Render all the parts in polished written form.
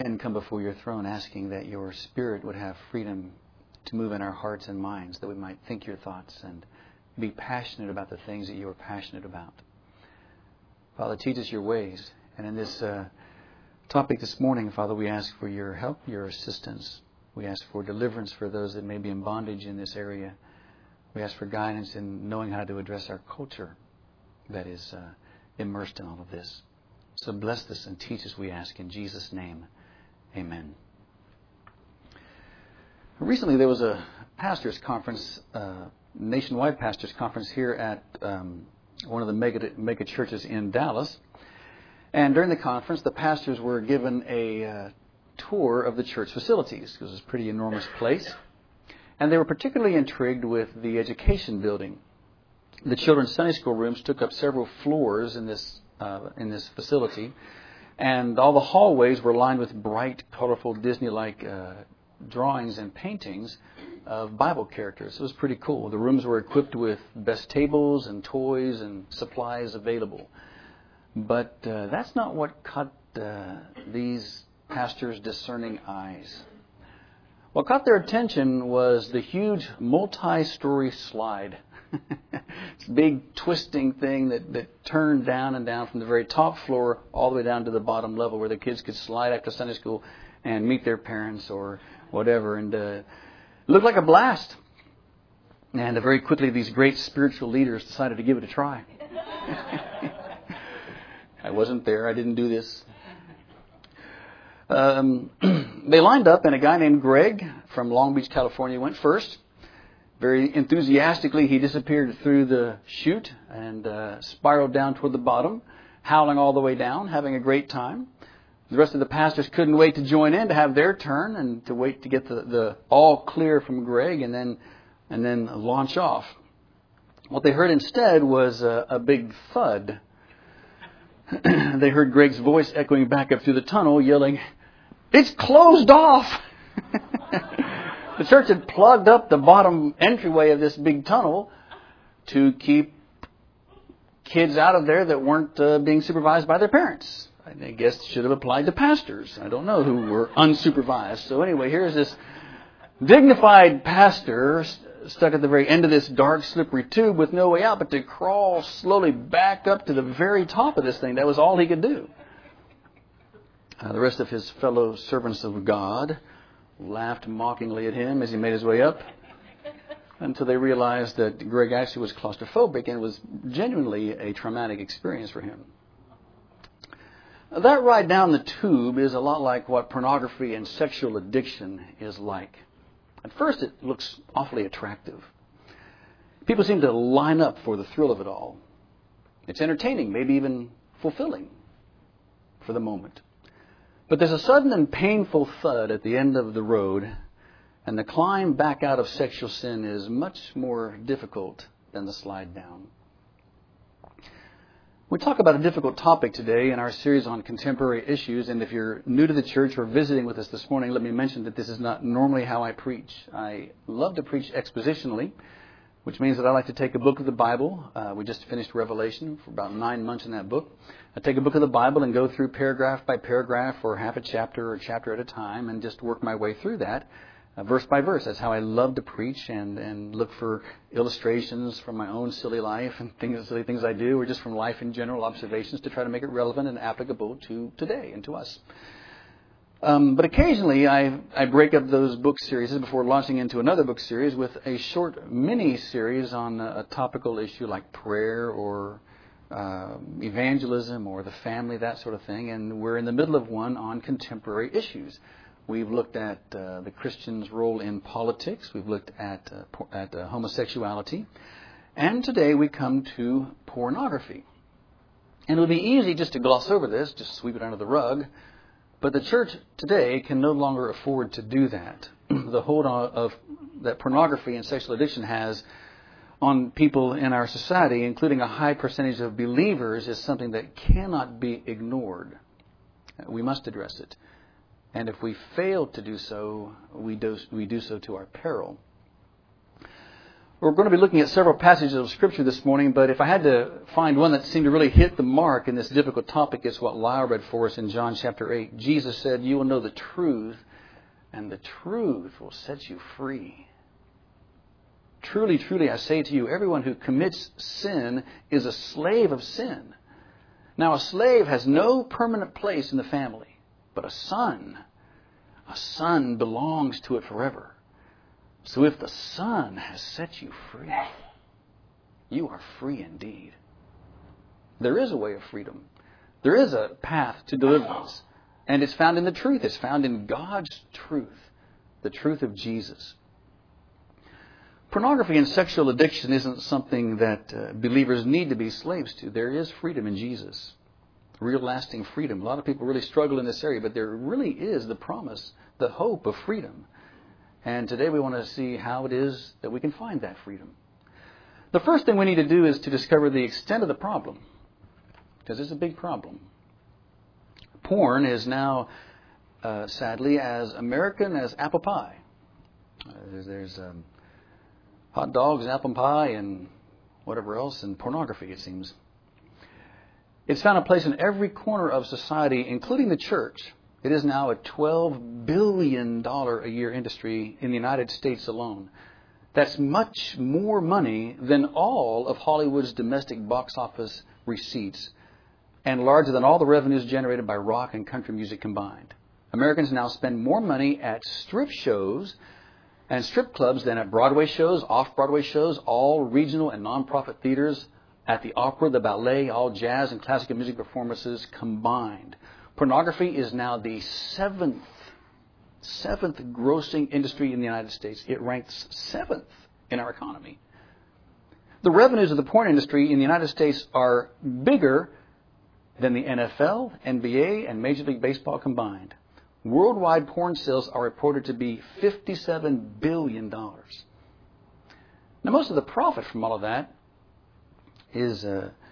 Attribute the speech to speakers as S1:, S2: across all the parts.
S1: and come before your throne asking that your Spirit would have freedom to move in our hearts and minds, that we might think your thoughts and be passionate about the things that you are passionate about. Father, teach us your ways. And in this topic this morning, Father, we ask for your help, your assistance. We ask for deliverance for those that may be in bondage in this area. We ask for guidance in knowing how to address our culture that is immersed in all of this. So bless this and teach us, we ask, in Jesus' name. Amen. Recently there was a pastors' conference, nationwide pastors' conference here at one of the mega churches in Dallas. And during the conference, the pastors were given a tour of the church facilities. It was a pretty enormous place. And they were particularly intrigued with the education building. The children's Sunday school rooms took up several floors in this facility. And all the hallways were lined with bright, colorful, Disney-like drawings and paintings of Bible characters. It was pretty cool. The rooms were equipped with best tables and toys and supplies available. But that's not what caught these pastors' discerning eyes. What caught their attention was the huge multi-story slide. It's a big twisting thing that turned down and down from the very top floor all the way down to the bottom level where the kids could slide after Sunday school and meet their parents or whatever. And it looked like a blast. And very quickly these great spiritual leaders decided to give it a try. I wasn't there. I didn't do this. They lined up, and a guy named Greg from Long Beach, California, went first. Very enthusiastically, he disappeared through the chute and spiraled down toward the bottom, howling all the way down, having a great time. The rest of the pastors couldn't wait to join in to have their turn and to wait to get the all clear from Greg and then launch off. What they heard instead was a big thud. They heard Greg's voice echoing back up through the tunnel, yelling, "It's closed off!" The church had plugged up the bottom entryway of this big tunnel to keep kids out of there that weren't being supervised by their parents. I guess it should have applied to pastors. I don't know who were unsupervised. So anyway, here's this dignified pastor stuck at the very end of this dark, slippery tube with no way out but to crawl slowly back up to the very top of this thing. That was all he could do. The rest of his fellow servants of God laughed mockingly at him as he made his way up until they realized that Greg actually was claustrophobic and it was genuinely a traumatic experience for him. That ride down the tube is a lot like what pornography and sexual addiction is like. At first, it looks awfully attractive. People seem to line up for the thrill of it all. It's entertaining, maybe even fulfilling for the moment. But there's a sudden and painful thud at the end of the road, and the climb back out of sexual sin is much more difficult than the slide down. We talk about a difficult topic today in our series on contemporary issues, and if you're new to the church or visiting with us this morning, let me mention that this is not normally how I preach. I love to preach expositionally, which means that I like to take a book of the Bible. We just finished Revelation for about 9 months in that book. I take a book of the Bible and go through paragraph by paragraph or half a chapter or a chapter at a time and just work my way through that. Verse by verse. That's how I love to preach and look for illustrations from my own silly life and silly things I do, or just from life in general, observations to try to make it relevant and applicable to today and to us. But occasionally I break up those book series before launching into another book series with a short mini-series on a topical issue like prayer or evangelism or the family, that sort of thing. And we're in the middle of one on contemporary issues. We've looked at the Christian's role in politics. We've looked at homosexuality. And today we come to pornography. And it would be easy just to gloss over this, just sweep it under the rug. But the church today can no longer afford to do that. The hold of that pornography and sexual addiction has on people in our society, including a high percentage of believers, is something that cannot be ignored. We must address it. And if we fail to do so, we do so to our peril. We're going to be looking at several passages of Scripture this morning, but if I had to find one that seemed to really hit the mark in this difficult topic, it's what Lyle read for us in John chapter 8. Jesus said, "You will know the truth, and the truth will set you free." Truly, truly, I say to you, everyone who commits sin is a slave of sin. Now, a slave has no permanent place in the family, but a son belongs to it forever. So if the Son has set you free, you are free indeed. There is a way of freedom. There is a path to deliverance. And it's found in the truth. It's found in God's truth, the truth of Jesus. Pornography and sexual addiction isn't something that believers need to be slaves to. There is freedom in Jesus. Real lasting freedom. A lot of people really struggle in this area, but there really is the promise, the hope of freedom. And today we want to see how it is that we can find that freedom. The first thing we need to do is to discover the extent of the problem, because it's a big problem. Porn is now, sadly, as American as apple pie. There's hot dogs, apple pie, and whatever else, and pornography, it seems. It's found a place in every corner of society, including the church. It is now a $12 billion a year industry in the United States alone. That's much more money than all of Hollywood's domestic box office receipts, and larger than all the revenues generated by rock and country music combined. Americans now spend more money at strip shows and strip clubs than at Broadway shows, off-Broadway shows, all regional and nonprofit theaters, at the opera, the ballet, all jazz and classical music performances combined. Pornography is now the seventh grossing industry in the United States. It ranks 7th in our economy. The revenues of the porn industry in the United States are bigger than the NFL, NBA, and Major League Baseball combined. Worldwide porn sales are reported to be $57 billion. Now, most of the profit from all of that is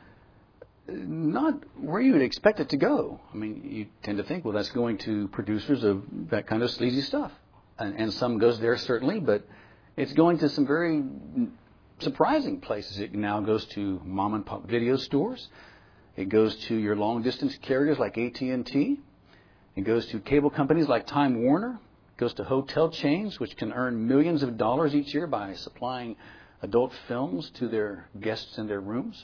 S1: not where you would expect it to go. I mean, you tend to think, well, that's going to producers of that kind of sleazy stuff. And some goes there, certainly, but it's going to some very surprising places. It now goes to mom-and-pop video stores. It goes to your long-distance carriers like AT&T. It goes to cable companies like Time Warner. It goes to hotel chains, which can earn millions of dollars each year by supplying adult films to their guests in their rooms.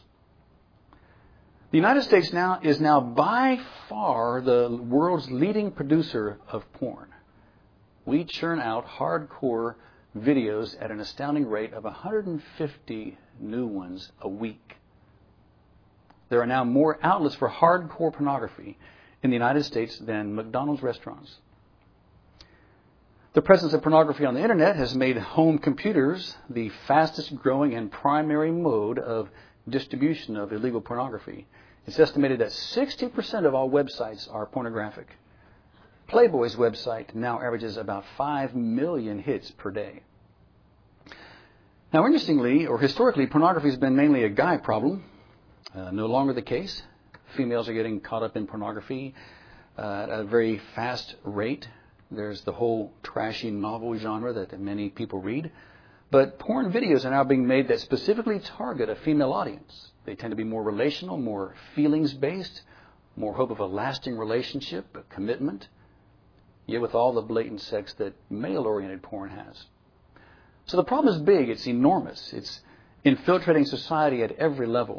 S1: The United States is now by far the world's leading producer of porn. We churn out hardcore videos at an astounding rate of 150 new ones a week. There are now more outlets for hardcore pornography in the United States than McDonald's restaurants. The presence of pornography on the internet has made home computers the fastest growing and primary mode of distribution of illegal pornography. It's estimated that 60% of all websites are pornographic. Playboy's website now averages about 5 million hits per day. Now, interestingly, or historically, pornography has been mainly a guy problem. No longer the case. Females are getting caught up in pornography at a very fast rate. There's the whole trashy novel genre that many people read. But porn videos are now being made that specifically target a female audience. They tend to be more relational, more feelings-based, more hope of a lasting relationship, a commitment, yet with all the blatant sex that male-oriented porn has. So the problem is big. It's enormous. It's infiltrating society at every level.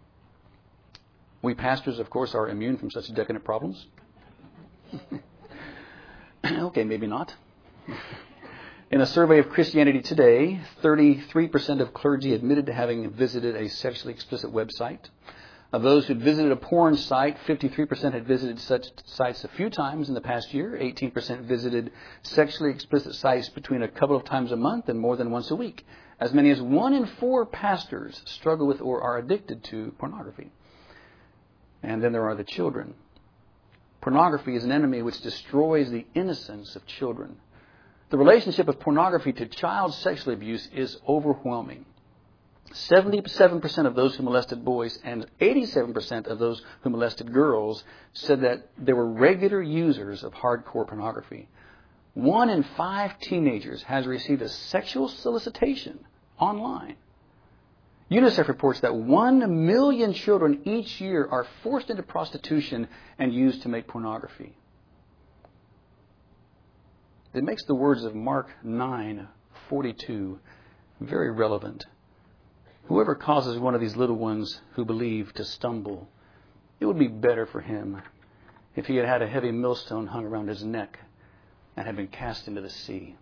S1: We pastors, of course, are immune from such decadent problems. Okay, maybe not. In a survey of Christianity Today, 33% of clergy admitted to having visited a sexually explicit website. Of those who had visited a porn site, 53% had visited such sites a few times in the past year. 18% visited sexually explicit sites between a couple of times a month and more than once a week. As many as 1 in 4 pastors struggle with or are addicted to pornography. And then there are the children. Pornography is an enemy which destroys the innocence of children. The relationship of pornography to child sexual abuse is overwhelming. 77% of those who molested boys and 87% of those who molested girls said that they were regular users of hardcore pornography. 1 in 5 teenagers has received a sexual solicitation online. UNICEF reports that 1 million children each year are forced into prostitution and used to make pornography. It makes the words of Mark 9:42 very relevant. Whoever causes one of these little ones who believe to stumble, it would be better for him if he had had a heavy millstone hung around his neck and had been cast into the sea.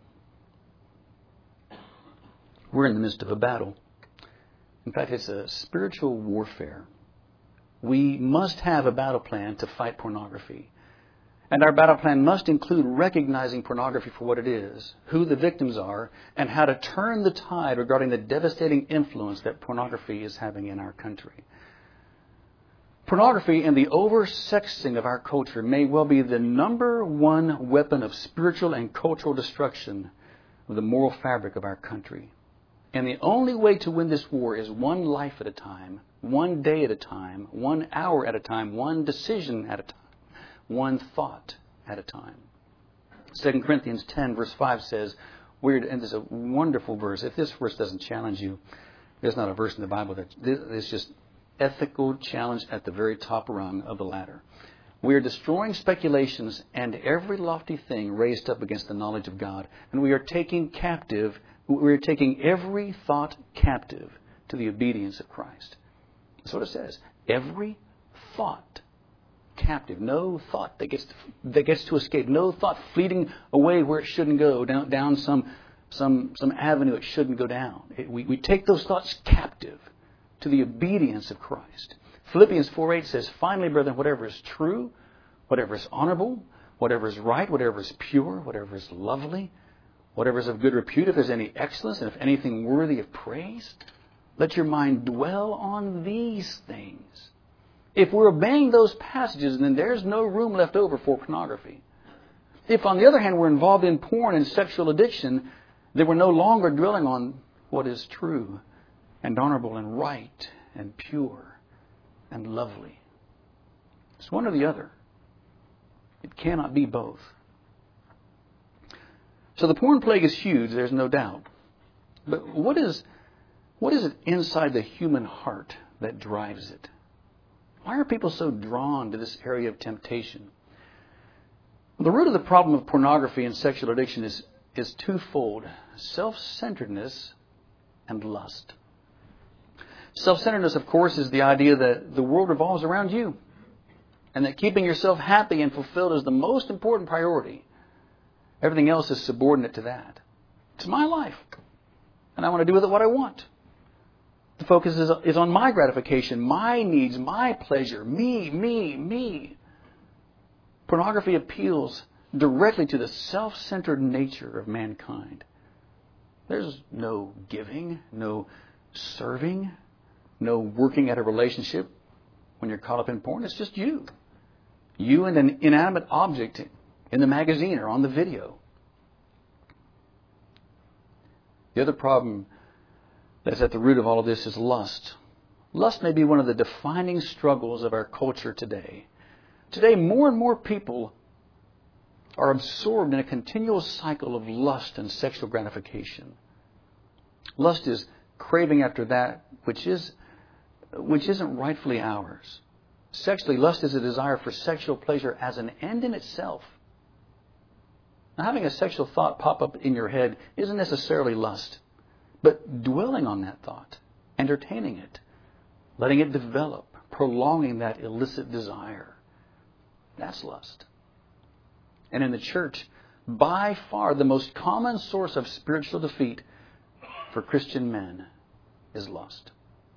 S1: We're in the midst of a battle. In fact, it's a spiritual warfare. We must have a battle plan to fight pornography. And our battle plan must include recognizing pornography for what it is, who the victims are, and how to turn the tide regarding the devastating influence that pornography is having in our country. Pornography and the over-sexing of our culture may well be the number one weapon of spiritual and cultural destruction of the moral fabric of our country. And the only way to win this war is one life at a time, one day at a time, 1 hour at a time, one decision at a time, one thought at a time. 2 Corinthians 10 verse 5 says, and this is a wonderful verse. If this verse doesn't challenge you, there's not a verse in the Bible it's just ethical challenge at the very top rung of the ladder. We are destroying speculations and every lofty thing raised up against the knowledge of God. And we are taking every thought captive to the obedience of Christ. That's what it says. Every thought captive. No thought that gets to escape. No thought fleeting away where it shouldn't go, down some avenue it shouldn't go down. We take those thoughts captive to the obedience of Christ. Philippians 4:8 says, finally, brethren, whatever is true, whatever is honorable, whatever is right, whatever is pure, whatever is lovely, whatever is of good repute, if there's any excellence, and if anything worthy of praise, let your mind dwell on these things. If we're obeying those passages, then there's no room left over for pornography. If, on the other hand, we're involved in porn and sexual addiction, then we're no longer dwelling on what is true and honorable and right and pure and lovely. It's one or the other. It cannot be both. So the porn plague is huge, there's no doubt. But what is it inside the human heart that drives it? Why are people so drawn to this area of temptation? The root of the problem of pornography and sexual addiction is twofold: self-centeredness and lust. Self-centeredness, of course, is the idea that the world revolves around you and that keeping yourself happy and fulfilled is the most important priority. Everything else is subordinate to that. It's my life, and I want to do with it what I want. The focus is on my gratification, my needs, my pleasure, me. Pornography appeals directly to the self-centered nature of mankind. There's no giving, no serving, no working at a relationship when you're caught up in porn. It's just you. You and an inanimate object in the magazine or on the video. The other problem that's at the root of all of this is lust. Lust may be one of the defining struggles of our culture today. Today, more and more people are absorbed in a continual cycle of lust and sexual gratification. Lust is craving after that which isn't rightfully ours. Sexually, lust is a desire for sexual pleasure as an end in itself. Now, having a sexual thought pop up in your head isn't necessarily lust, but dwelling on that thought, entertaining it, letting it develop, prolonging that illicit desire, that's lust. And in the church, by far the most common source of spiritual defeat for Christian men is lust.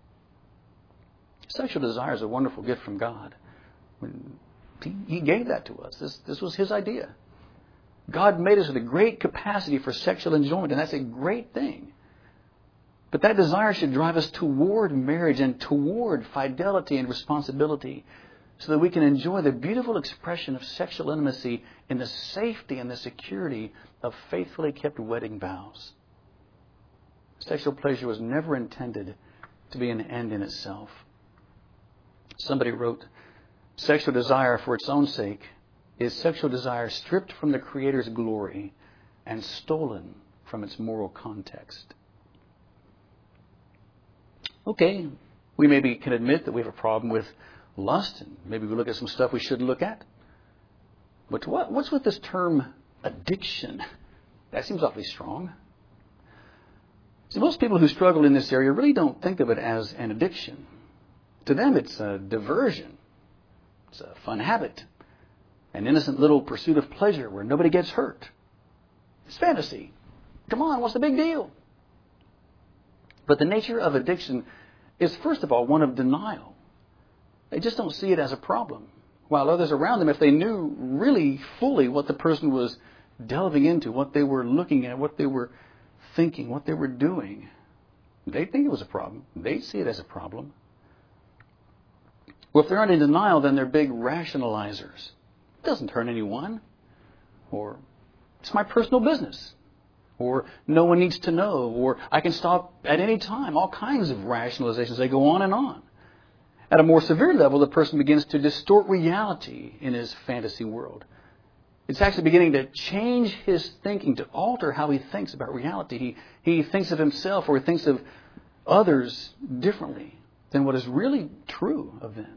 S1: Sexual desire is a wonderful gift from God. He gave that to us. This was His idea. God made us with a great capacity for sexual enjoyment, and that's a great thing. But that desire should drive us toward marriage and toward fidelity and responsibility so that we can enjoy the beautiful expression of sexual intimacy in the safety and the security of faithfully kept wedding vows. Sexual pleasure was never intended to be an end in itself. Somebody wrote, sexual desire for its own sake is sexual desire stripped from the Creator's glory and stolen from its moral context. Okay, we maybe can admit that we have a problem with lust, and maybe we look at some stuff we shouldn't look at. But what's with this term addiction? That seems awfully strong. See, most people who struggle in this area really don't think of it as an addiction. To them, it's a diversion. It's a fun habit. An innocent little pursuit of pleasure where nobody gets hurt. It's fantasy. Come on, what's the big deal? But the nature of addiction is, first of all, one of denial. They just don't see it as a problem. While others around them, if they knew really fully what the person was delving into, what they were looking at, what they were thinking, what they were doing, they'd think it was a problem. They'd see it as a problem. Well, if they're not in denial, then they're big rationalizers. It doesn't hurt anyone. Or, it's my personal business. Or, no one needs to know. Or, I can stop at any time. All kinds of rationalizations. They go on and on. At a more severe level, the person begins to distort reality in his fantasy world. It's actually beginning to change his thinking, to alter how he thinks about reality. He thinks of himself or he thinks of others differently than what is really true of them.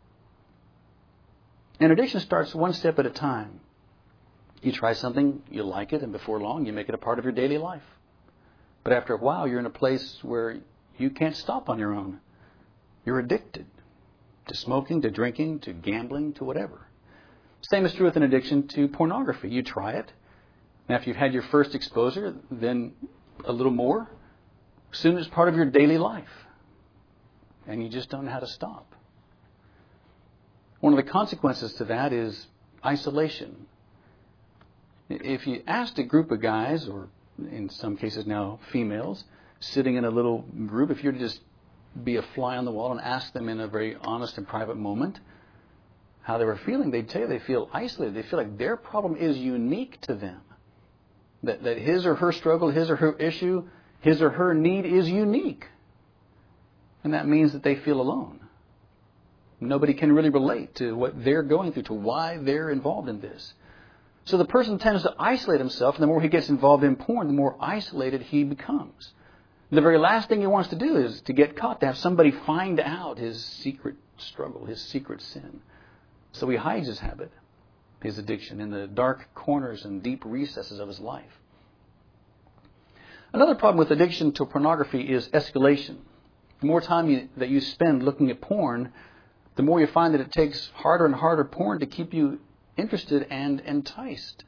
S1: And addiction starts one step at a time. You try something, you like it, and before long you make it a part of your daily life. But after a while you're in a place where you can't stop on your own. You're addicted to smoking, to drinking, to gambling, to whatever. Same is true with an addiction to pornography. You try it. And after you've had your first exposure, then a little more. Soon it's part of your daily life. And you just don't know how to stop. One of the consequences to that is isolation. If you asked a group of guys, or in some cases now females, sitting in a little group, if you were to just be a fly on the wall and ask them in a very honest and private moment how they were feeling, they'd tell you they feel isolated. They feel like their problem is unique to them. That his or her struggle, his or her issue, his or her need is unique. And that means that they feel alone. Nobody can really relate to what they're going through, to why they're involved in this. So the person tends to isolate himself, and the more he gets involved in porn, the more isolated he becomes. The very last thing he wants to do is to get caught, to have somebody find out his secret struggle, his secret sin. So he hides his habit, his addiction, in the dark corners and deep recesses of his life. Another problem with addiction to pornography is escalation. The more time that you spend looking at porn, the more you find that it takes harder and harder porn to keep you interested and enticed.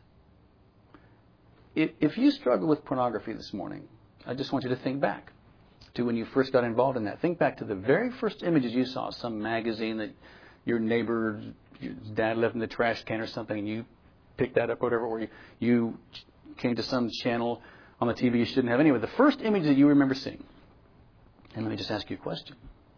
S1: If you struggle with pornography this morning, I just want you to think back to when you first got involved in that. Think back to the very first images you saw, some magazine that your neighbor, your dad left in the trash can or something, and you picked that up or whatever, or you came to some channel on the TV you shouldn't have. Anyway, the first image that you remember seeing, and let me just ask you a question.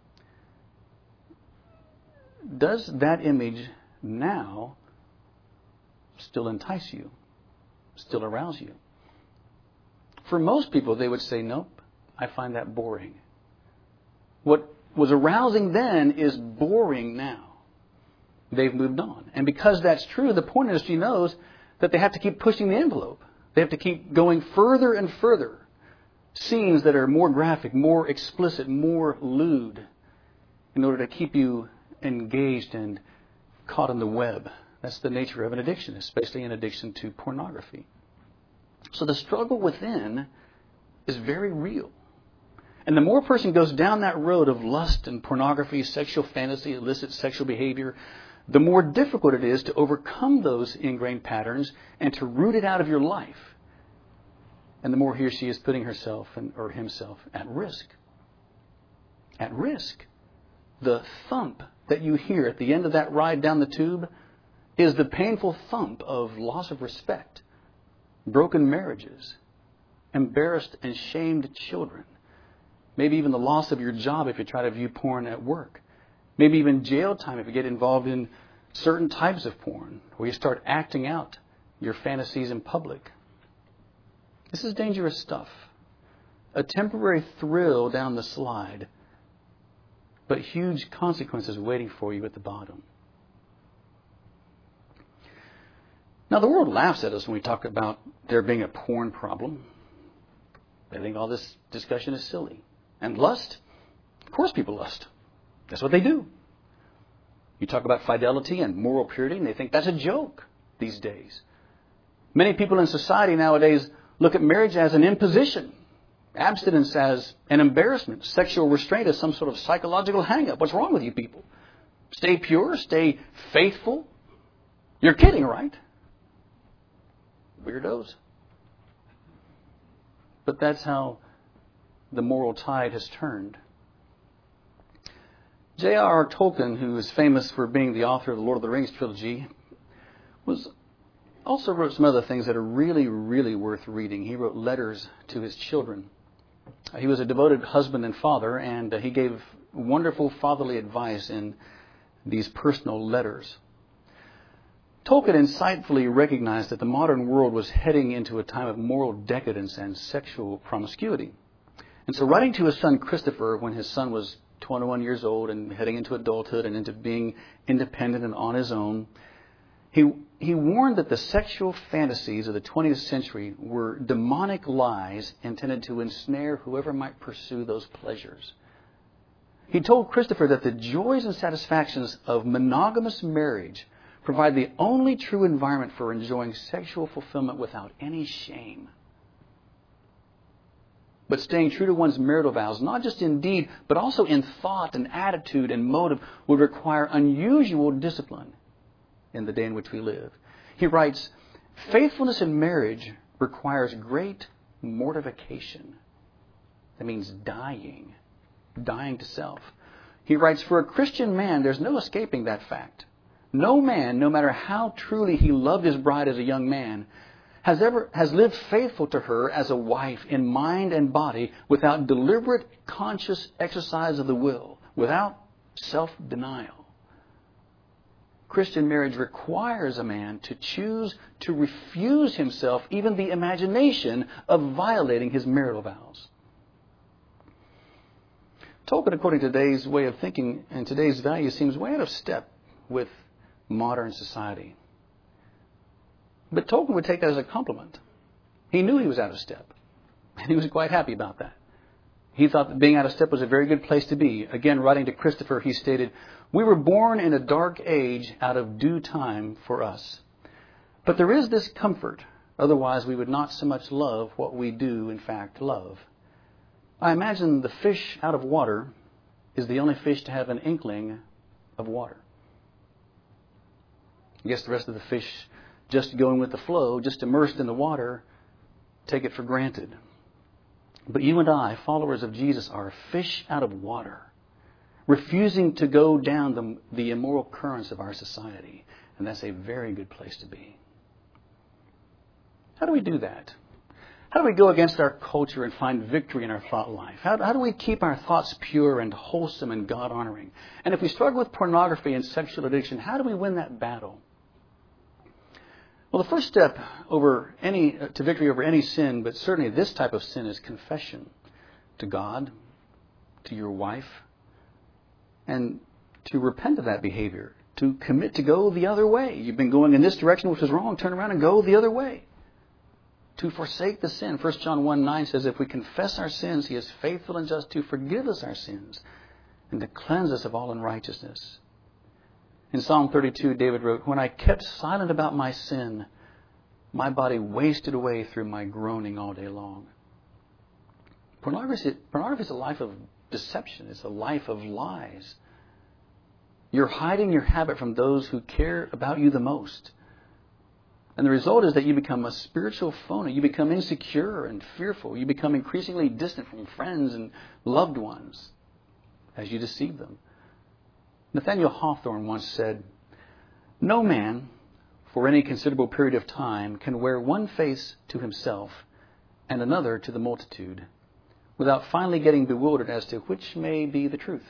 S1: Does that image now still entice you? Still arouse you? For most people, they would say, nope, I find that boring. What was arousing then is boring now. They've moved on. And because that's true, the porn industry knows that they have to keep pushing the envelope. They have to keep going further and further. Scenes that are more graphic, more explicit, more lewd, in order to keep you engaged and caught in the web. That's the nature of an addiction, especially an addiction to pornography. So the struggle within is very real. And the more a person goes down that road of lust and pornography, sexual fantasy, illicit sexual behavior, the more difficult it is to overcome those ingrained patterns and to root it out of your life. And the more he or she is putting herself or himself at risk. At risk. The thump that you hear at the end of that ride down the tube is the painful thump of loss of respect, broken marriages, embarrassed and shamed children, maybe even the loss of your job if you try to view porn at work, maybe even jail time if you get involved in certain types of porn, where you start acting out your fantasies in public. This is dangerous stuff. A temporary thrill down the slide, but huge consequences waiting for you at the bottom. Now, the world laughs at us when we talk about there being a porn problem. They think all this discussion is silly. And lust? Of course people lust. That's what they do. You talk about fidelity and moral purity, and they think that's a joke these days. Many people in society nowadays look at marriage as an imposition, abstinence as an embarrassment, sexual restraint as some sort of psychological hang-up. What's wrong with you people? Stay pure, stay faithful. You're kidding, right? Weirdos. But that's how the moral tide has turned. J.R.R. Tolkien, who is famous for being the author of the Lord of the Rings trilogy, also wrote some other things that are really, really worth reading. He wrote letters to his children. He was a devoted husband and father, and he gave wonderful fatherly advice in these personal letters. Tolkien insightfully recognized that the modern world was heading into a time of moral decadence and sexual promiscuity. And so writing to his son Christopher when his son was 21 years old and heading into adulthood and into being independent and on his own, he warned that the sexual fantasies of the 20th century were demonic lies intended to ensnare whoever might pursue those pleasures. He told Christopher that the joys and satisfactions of monogamous marriage provide the only true environment for enjoying sexual fulfillment without any shame. But staying true to one's marital vows, not just in deed, but also in thought and attitude and motive, would require unusual discipline in the day in which we live. He writes, faithfulness in marriage requires great mortification. That means dying to self. He writes, for a Christian man, there's no escaping that fact. No man, no matter how truly he loved his bride as a young man, has lived faithful to her as a wife in mind and body without deliberate, conscious exercise of the will, without self-denial. Christian marriage requires a man to choose to refuse himself even the imagination of violating his marital vows. Tolkien, according to today's way of thinking and today's values, seems way out of step with modern society. But Tolkien would take that as a compliment. He knew he was out of step, and he was quite happy about that. He thought that being out of step was a very good place to be. Again, writing to Christopher, he stated, we were born in a dark age out of due time for us. But there is this comfort, otherwise we would not so much love what we do, in fact, love. I imagine the fish out of water is the only fish to have an inkling of water. I guess the rest of the fish, just going with the flow, just immersed in the water, take it for granted. But you and I, followers of Jesus, are fish out of water, refusing to go down the immoral currents of our society. And that's a very good place to be. How do we do that? How do we go against our culture and find victory in our thought life? How do we keep our thoughts pure and wholesome and God-honoring? And if we struggle with pornography and sexual addiction, how do we win that battle? Well, the first step to victory over any sin, but certainly this type of sin, is confession to God, to your wife, and to repent of that behavior, to commit to go the other way. You've been going in this direction, which is wrong. Turn around and go the other way. To forsake the sin. 1 John 1:9 says, if we confess our sins, He is faithful and just to forgive us our sins and to cleanse us of all unrighteousness. In Psalm 32, David wrote, when I kept silent about my sin, my body wasted away through my groaning all day long. Pornography is a life of deception. It's a life of lies. You're hiding your habit from those who care about you the most. And the result is that you become a spiritual phony. You become insecure and fearful. You become increasingly distant from friends and loved ones as you deceive them. Nathaniel Hawthorne once said, no man, for any considerable period of time, can wear one face to himself and another to the multitude without finally getting bewildered as to which may be the truth.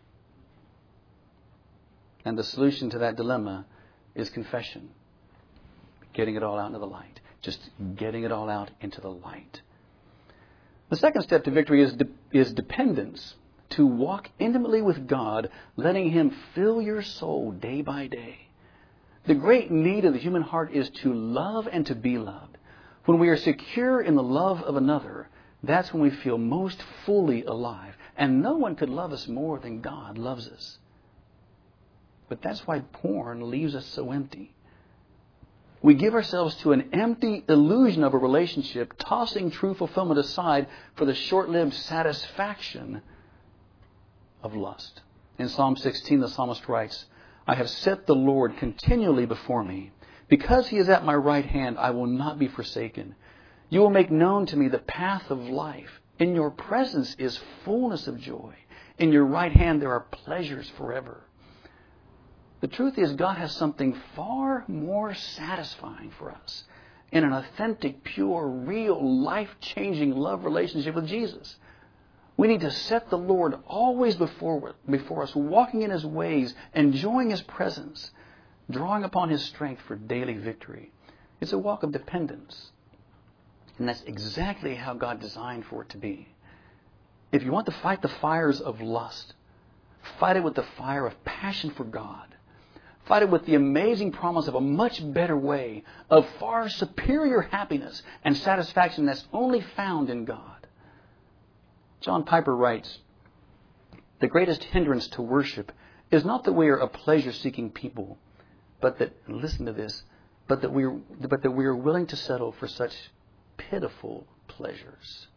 S1: And the solution to that dilemma is confession. Getting it all out into the light. Just getting it all out into the light. The second step to victory is dependence. To walk intimately with God, letting Him fill your soul day by day. The great need of the human heart is to love and to be loved. When we are secure in the love of another, that's when we feel most fully alive. And no one could love us more than God loves us. But that's why porn leaves us so empty. We give ourselves to an empty illusion of a relationship, tossing true fulfillment aside for the short-lived satisfaction of lust. In Psalm 16, the psalmist writes, I have set the Lord continually before me. Because He is at my right hand, I will not be forsaken. You will make known to me the path of life. In your presence is fullness of joy. In your right hand there are pleasures forever. The truth is, God has something far more satisfying for us in an authentic, pure, real, life-changing love relationship with Jesus. We need to set the Lord always before us, walking in His ways, enjoying His presence, drawing upon His strength for daily victory. It's a walk of dependence. And that's exactly how God designed for it to be. If you want to fight the fires of lust, fight it with the fire of passion for God. Fight it with the amazing promise of a much better way, of far superior happiness and satisfaction that's only found in God. John Piper writes, the greatest hindrance to worship is not that we are a pleasure-seeking people, but that, listen to this, but that we are willing to settle for such pitiful pleasures.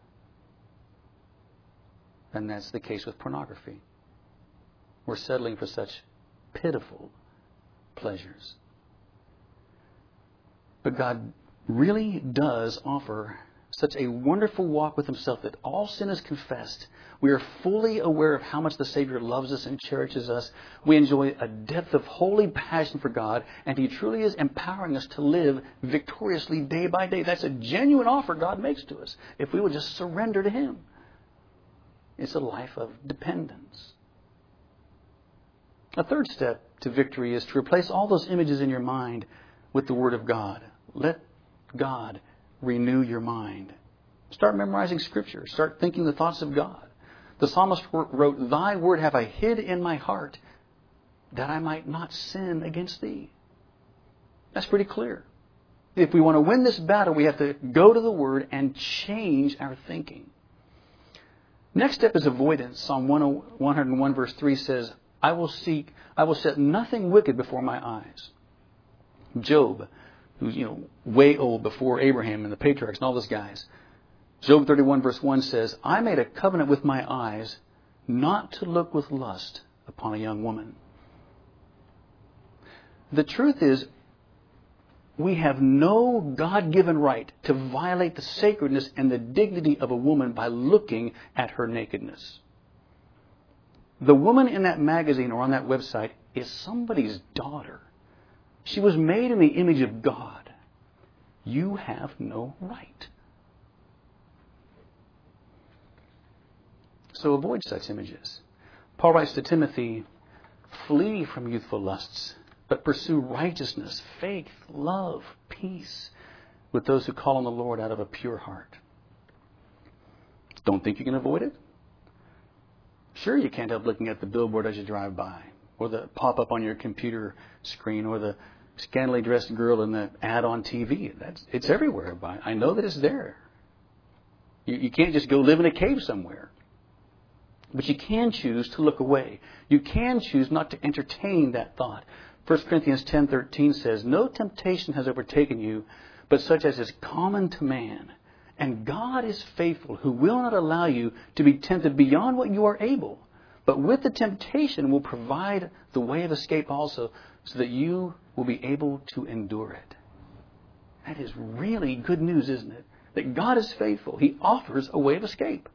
S1: And that's the case with pornography. We're settling for such pitiful pleasures. But God really does offer such a wonderful walk with Himself that all sin is confessed. We are fully aware of how much the Savior loves us and cherishes us. We enjoy a depth of holy passion for God, and He truly is empowering us to live victoriously day by day. That's a genuine offer God makes to us if we will just surrender to Him. It's a life of dependence. A third step to victory is to replace all those images in your mind with the Word of God. Let God renew your mind. Start memorizing Scripture. Start thinking the thoughts of God. The psalmist wrote, Thy word have I hid in my heart, that I might not sin against Thee. That's pretty clear. If we want to win this battle, we have to go to the Word and change our thinking. Next step is avoidance. Psalm 101 verse 3 says, I will set nothing wicked before my eyes. Job, who's, way old before Abraham and the patriarchs and all those guys. Job 31 verse 1 says, I made a covenant with my eyes not to look with lust upon a young woman. The truth is, we have no God-given right to violate the sacredness and the dignity of a woman by looking at her nakedness. The woman in that magazine or on that website is somebody's daughter. She was made in the image of God. You have no right. So avoid such images. Paul writes to Timothy, flee from youthful lusts, but pursue righteousness, faith, love, peace with those who call on the Lord out of a pure heart. Don't think you can avoid it? Sure, you can't help looking at the billboard as you drive by, or the pop-up on your computer screen, or the scantily dressed girl in the ad on TV. It's everywhere. I know that it's there. You can't just go live in a cave somewhere. But you can choose to look away. You can choose not to entertain that thought. 1 Corinthians 10:13 says, no temptation has overtaken you, but such as is common to man. And God is faithful, who will not allow you to be tempted beyond what you are able. But with the temptation will provide the way of escape also, so that you will be able to endure it. That is really good news, isn't it? That God is faithful. He offers a way of escape.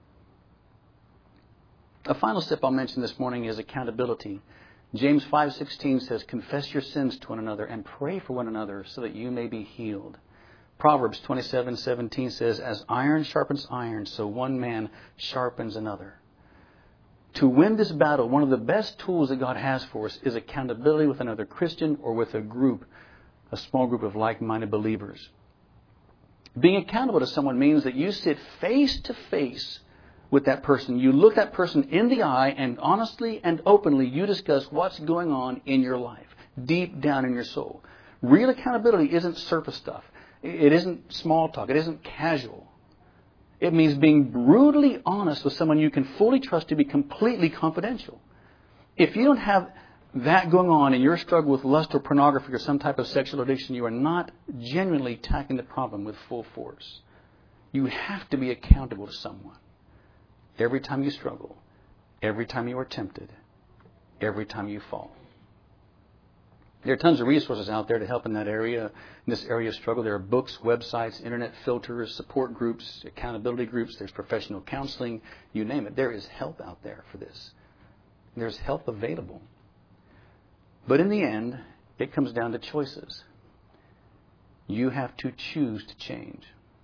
S1: A final step I'll mention this morning is accountability. James 5:16 says, confess your sins to one another and pray for one another so that you may be healed. Proverbs 27:17 says, as iron sharpens iron, so one man sharpens another. To win this battle, one of the best tools that God has for us is accountability with another Christian or with a small group of like-minded believers. Being accountable to someone means that you sit face to face with that person. You look that person in the eye, and honestly and openly you discuss what's going on in your life, deep down in your soul. Real accountability isn't surface stuff. It isn't small talk. It isn't casual. It means being brutally honest with someone you can fully trust to be completely confidential. If you don't have that going on in your struggle with lust or pornography or some type of sexual addiction, you are not genuinely tackling the problem with full force. You have to be accountable to someone. Every time you struggle, every time you are tempted, every time you fall. There are tons of resources out there to help in that area, in this area of struggle. There are books, websites, internet filters, support groups, accountability groups. There's professional counseling, you name it. There is help out there for this. There's help available. But in the end, it comes down to choices. You have to choose to change.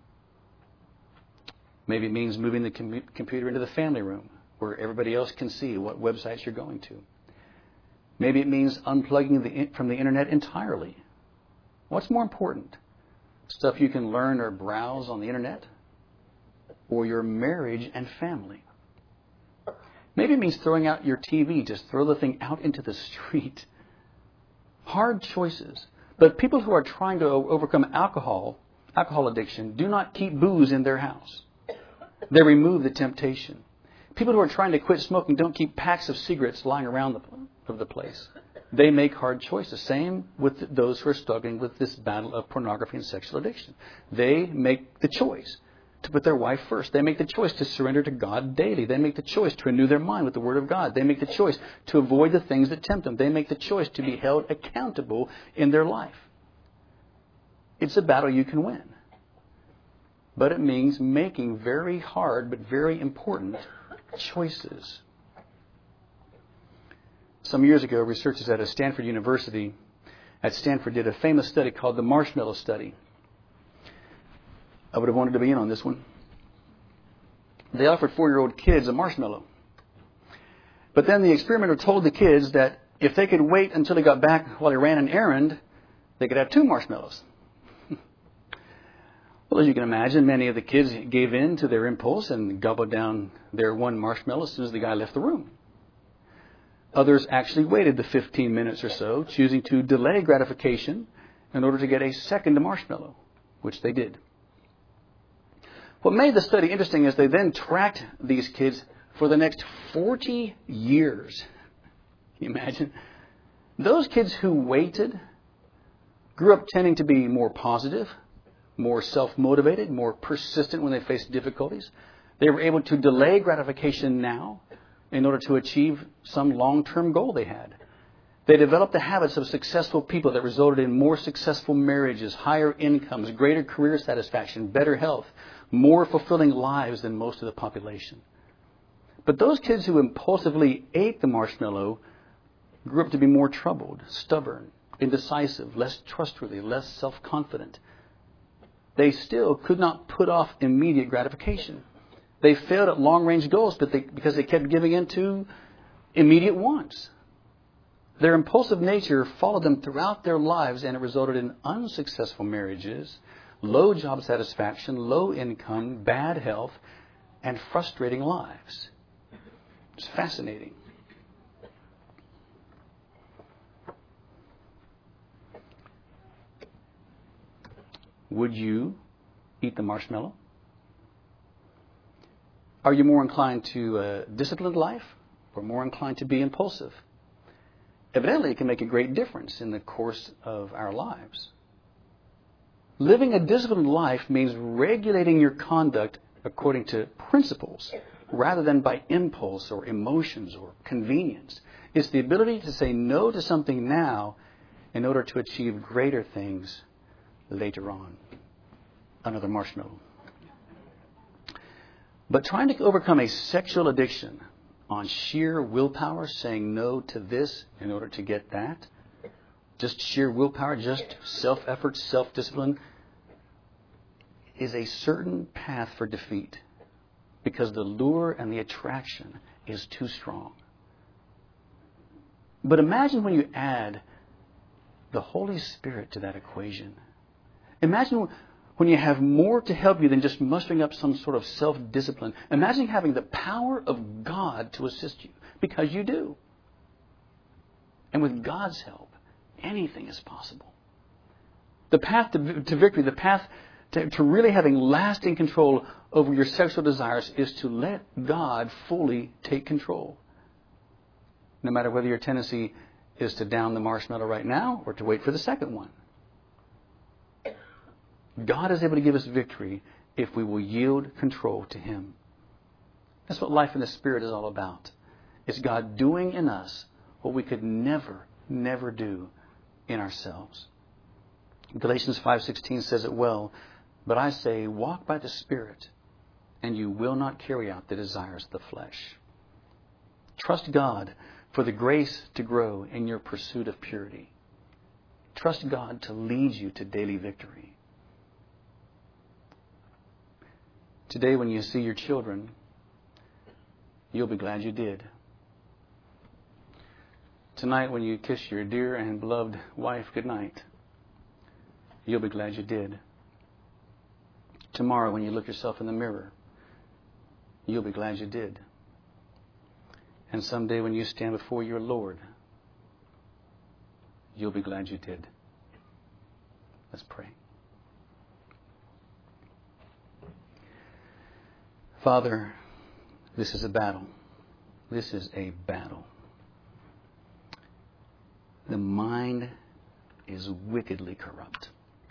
S1: Maybe it means moving the computer into the family room where everybody else can see what websites you're going to. Maybe it means unplugging from the internet entirely. What's more important? Stuff you can learn or browse on the internet? Or your marriage and family? Maybe it means throwing out your TV. Just throw the thing out into the street. Hard choices. But people who are trying to overcome alcohol addiction, do not keep booze in their house. They remove the temptation. People who are trying to quit smoking don't keep packs of cigarettes lying around the place. They make hard choices. Same with those who are struggling with this battle of pornography and sexual addiction. They make the choice to put their wife first. They make the choice to surrender to God daily. They make the choice to renew their mind with the Word of God. They make the choice to avoid the things that tempt them. They make the choice to be held accountable in their life. It's a battle you can win. But it means making very hard but very important choices. Some years ago, researchers at Stanford University did a famous study called the Marshmallow Study. I would have wanted to be in on this one. They offered 4-year-old kids a marshmallow. But then the experimenter told the kids that if they could wait until they got back while they ran an errand, they could have 2 marshmallows. Well, as you can imagine, many of the kids gave in to their impulse and gobbled down their 1 marshmallow as soon as the guy left the room. Others actually waited the 15 minutes or so, choosing to delay gratification in order to get a second marshmallow, which they did. What made the study interesting is they then tracked these kids for the next 40 years. Can you imagine? Those kids who waited grew up tending to be more positive, more self-motivated, more persistent when they faced difficulties. They were able to delay gratification now in order to achieve some long-term goal they had. They developed the habits of successful people that resulted in more successful marriages, higher incomes, greater career satisfaction, better health, more fulfilling lives than most of the population. But those kids who impulsively ate the marshmallow grew up to be more troubled, stubborn, indecisive, less trustworthy, less self-confident. They still could not put off immediate gratification. They failed at long-range goals because they kept giving in to immediate wants. Their impulsive nature followed them throughout their lives, and it resulted in unsuccessful marriages, low job satisfaction, low income, bad health, and frustrating lives. It's fascinating. Would you eat the marshmallow? Are you more inclined to a disciplined life or more inclined to be impulsive? Evidently, it can make a great difference in the course of our lives. Living a disciplined life means regulating your conduct according to principles rather than by impulse or emotions or convenience. It's the ability to say no to something now in order to achieve greater things later on. Another marshmallow. But trying to overcome a sexual addiction on sheer willpower, saying no to this in order to get that, just sheer willpower, just self-effort, self-discipline, is a certain path for defeat because the lure and the attraction is too strong. But imagine when you add the Holy Spirit to that equation. Imagine when you have more to help you than just mustering up some sort of self-discipline. Imagine having the power of God to assist you, because you do. And with God's help, anything is possible. The path to victory, the path To really having lasting control over your sexual desires is to let God fully take control. No matter whether your tendency is to down the marshmallow right now or to wait for the second one. God is able to give us victory if we will yield control to Him. That's what life in the Spirit is all about. It's God doing in us what we could never do in ourselves. Galatians 5:16 says it well, but I say, walk by the Spirit, and you will not carry out the desires of the flesh. Trust God for the grace to grow in your pursuit of purity. Trust God to lead you to daily victory. Today, when you see your children, you'll be glad you did. Tonight, when you kiss your dear and beloved wife goodnight, you'll be glad you did. Tomorrow, when you look yourself in the mirror, you'll be glad you did. And someday, when you stand before your Lord, you'll be glad you did. Let's pray. Father, this is a battle. This is a battle. The mind is wickedly corrupt.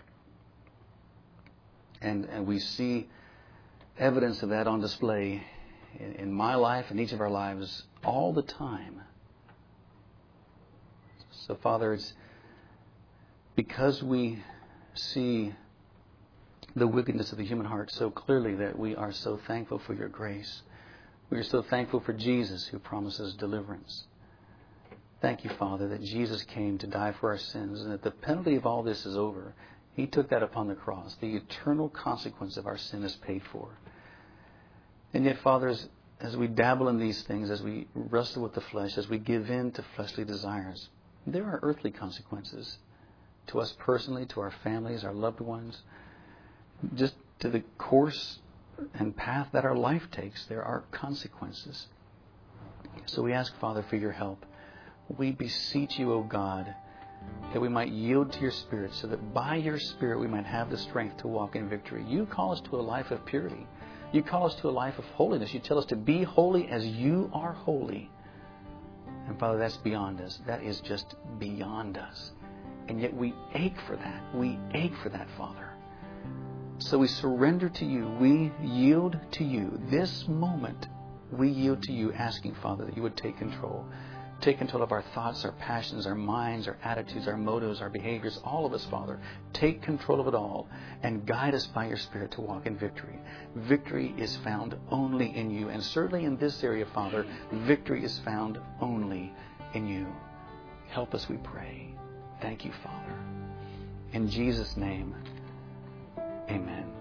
S1: And we see evidence of that on display in my life and each of our lives all the time. So, Father, it's because we see the wickedness of the human heart so clearly that we are so thankful for your grace. We are so thankful for Jesus who promises deliverance. Thank you, Father, that Jesus came to die for our sins and that the penalty of all this is over. He took that upon the cross. The eternal consequence of our sin is paid for. And yet, Father, as we dabble in these things, as we wrestle with the flesh, as we give in to fleshly desires, there are earthly consequences to us personally, to our families, our loved ones, just to the course and path that our life takes. There are consequences. So we ask, Father, for your help. We beseech you, O God, that we might yield to your Spirit so that by your Spirit we might have the strength to walk in victory. You call us to a life of purity. You call us to a life of holiness. You tell us to be holy as you are holy. And Father, that's beyond us. That is just beyond us. And yet we ache for that. We ache for that, Father. So we surrender to you. We yield to you. This moment, we yield to you, asking, Father, that you would take control. Take control of our thoughts, our passions, our minds, our attitudes, our motives, our behaviors, all of us, Father. Take control of it all and guide us by your Spirit to walk in victory. Victory is found only in you. And certainly in this area, Father, victory is found only in you. Help us, we pray. Thank you, Father. In Jesus' name, amen.